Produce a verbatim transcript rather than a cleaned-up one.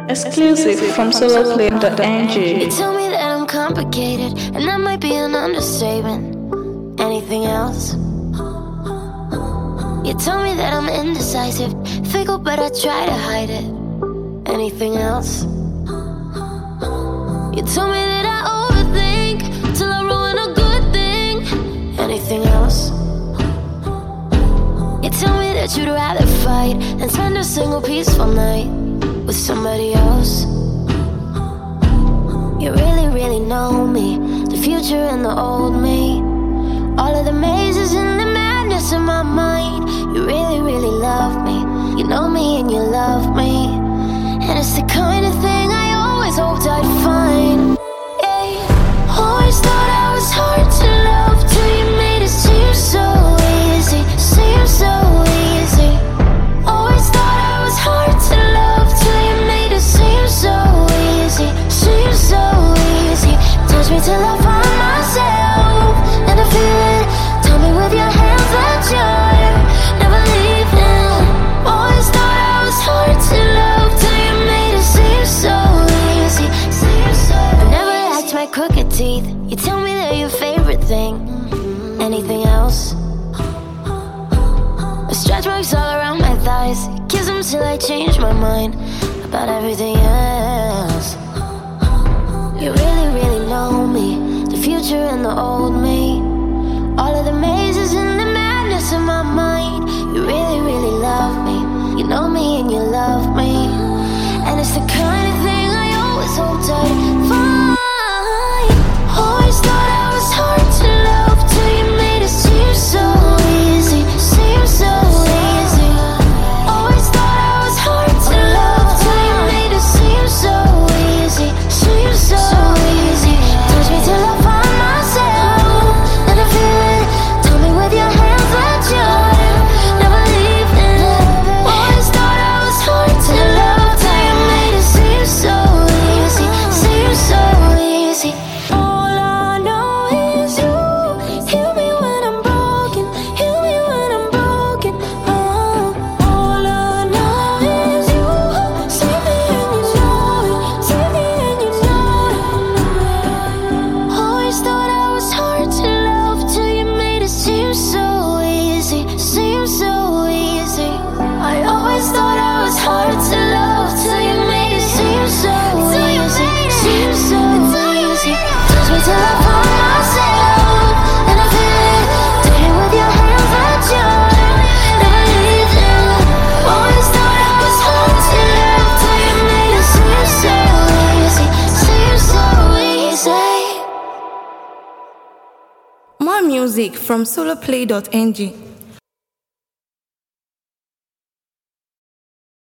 Exclusive from solo play dot n g. You tell me that I'm complicated, and that might be an understatement. Anything else? You tell me that I'm indecisive, fickle, but I try to hide it. Anything else? You tell me that I overthink till I ruin a good thing. Anything else? You tell me that you'd rather fight than spend a single peaceful night with somebody else. You really, really know me, the future and the old me. All of the mazes and the madness in my mind. You really, really love me. You know me and you love me. And it's the kind of thing I always hoped I'd find. Yeah. Always thought I was hard to love till you made it seem so easy. Seem so easy. Always thought I was hard to love till you made it seem so easy. Seem so easy. Touch me till I find myself and I feel it. Tell me with your hands that you're never leaving. Always thought I was hard to love till you made it seem so easy. Seem so I never liked my crooked teeth. You tell me they're your favorite thing. Anything else? Stretch marks all around my thighs. Kiss them till I change my mind about everything else. You really, really know me, the future and the old me. All of the mazes and the madness in my mind. You really, really love me. You know me and you love me. And it's the kind of thing I always hoped I'd find. Always thought I was hard to love till you made it seem so easy. Seem so easy. Always thought I was hard to love till you made it seem so easy. Seem so easy. Touch me till I find myself and I feel it. Tell me with your hands that you're never leaving. Always thought I was hard to love till you made it seem so easy. Seem so easy. All I know is you. Heal me when I'm broken. Heal me when I'm broken. Oh, all I know is you. Save me and you know it. Save me and you know it. Always thought I was hard to love till you made it seem so easy. Seem so easy. I always thought I was hard to love till you made it seem so easy. Seem so easy. Touch me till I find myself and I feel it. Take it with your hands that you're never leaving. Always thought I was hard to love till you made it seem so easy. Seem so easy. More music from solo play dot n g.